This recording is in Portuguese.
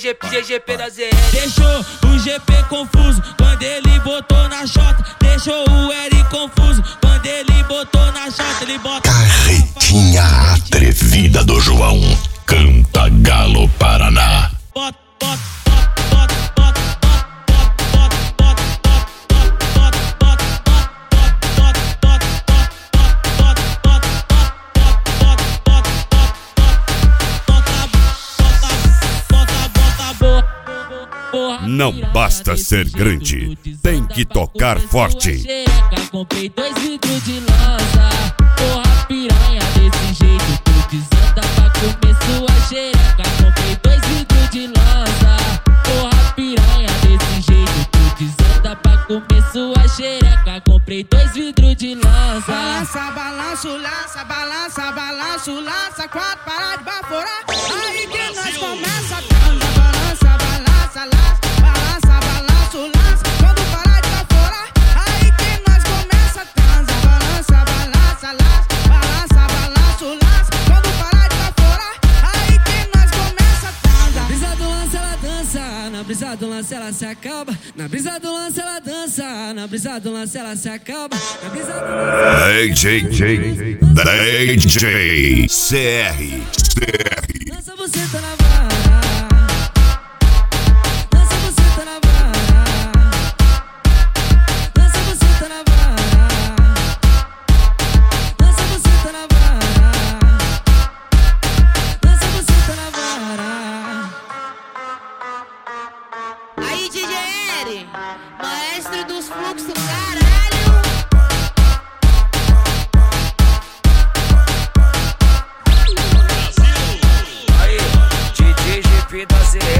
GP da ZL. Deixou o GP confuso quando ele botou na chota. Deixou o L confuso quando ele botou na chota. Ele bota Carretinha atrevida do João. Canta Galo Paraná. Não basta ser grande, tem que tocar forte. Comprei 2 litros de lança. Porra piranha, desse jeito tu desanda pra comer sua xereca. Comprei 2 litros de lança. Porra piranha, desse jeito tu desanda pra comer sua xereca. Comprei 2 vidros de lança. Balança, balanço, lança, balança, balanço, lança. 4 para de baforar. Aí que nós começa a transa. Balança, balança, lança. Balança, balanço, lança. Quando parar de baforar. Aí que nós começa a transa. Balança, balança, lança. Balança, balanço, lança. Quando parar de baforar. Aí que nós começa a transa. Na brisa do lance ela dança. Na brisa do lance ela se acaba. Na brisa do lance ela dança. Na brisa do lance ela se acaba. Na brisa do lance. DJ CR. Lança você tá na vara. Lança você tá na vara. Lança você tá na vara. Lança você tá na vara. Lança você tá na vara. Aí, DJ L, maestro dos fluxos, caralho. Aí, DJ GP da ZL.